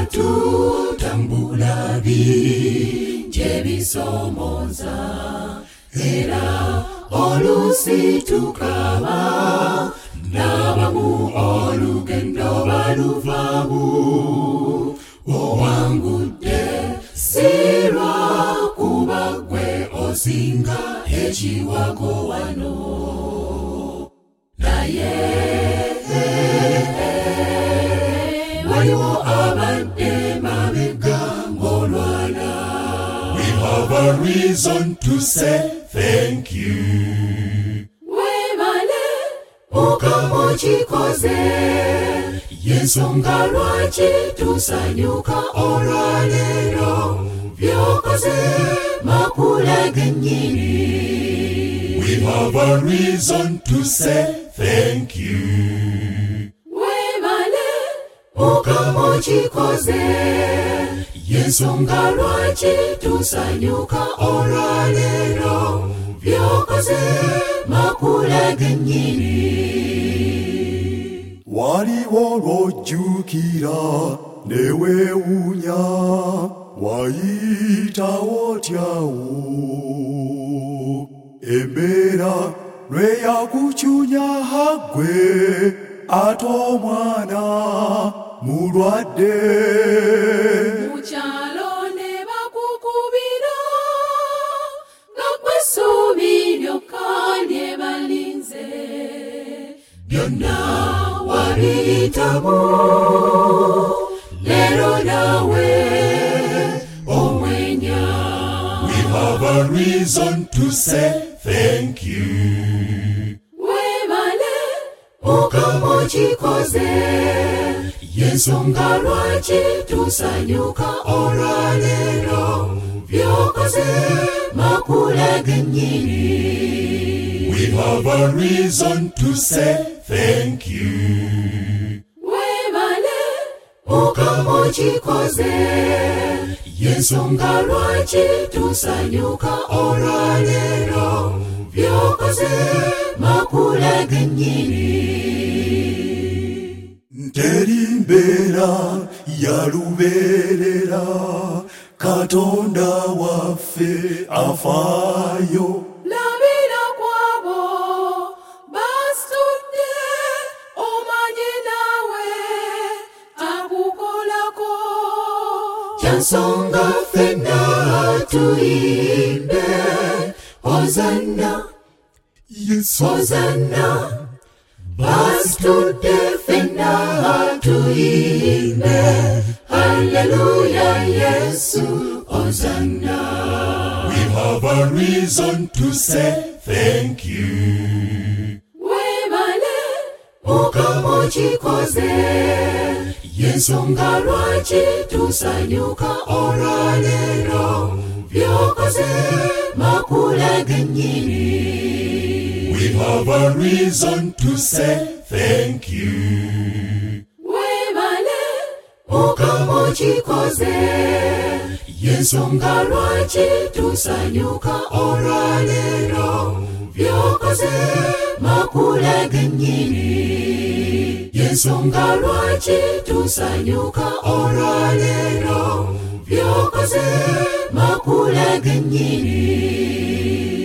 tutambula bingi bisomoza era oluusi tukaba n'abamu olugendo baluvaamu owangudde sirwa kuba gwe osinga ekiwago wano naye waliwo abadde mabega ng'olwana. We have a reason to say thank you. Webale Mukama kikoze yensonga lwaki tusanyuka olwaleero byokoze makulaga ennyini. We have a reason to say thank you. Webale Mukama kikoze yensonga lwaki tusanyuka olwaleero byokoze makulaga ennyini. Waliwo lw'ojjukira ne weewuunya wayitawo otyawo embeera lwe yakukyunya ggwe ate omwana mulwadde mukyalo ne bakukubira nga ggwe essuubi lyokka lye balinze byonna wabiyitamu leero naawe omwenya. We have a reason to say thank you. Webale Mukama kikoze yensonga lwaki tusanyuka olwaleero byokoze makulaga ennyini. We have a reason to say thank you. Webale Mukama kikoze yensonga lwaki tusanyuka olwaleero byokoze makulaga ennyini. Teri mbeera ya lubeerera Katonda waffe afaayo. Labira kwabo basitudde omanye naawe takukolako. Kyansonga ffenna tuyimbe Hozanna Yesu Hozanna. Basitudde ffenna tuyimbe Hallelujah Yesu Hozanna. We have a reason to say thank you. Webale Mukama kikoze yensonga lwaki tusanyuka olwaleero byokoze makulaga ennyini. We have a reason to say thank you. Webale Mukama kikoze yensonga lwaki tusanyuka olwaleero byokoze makulaga ennyini. Yensonga lwaki tusanyuka olwaleero byokoze makulaga ennyini.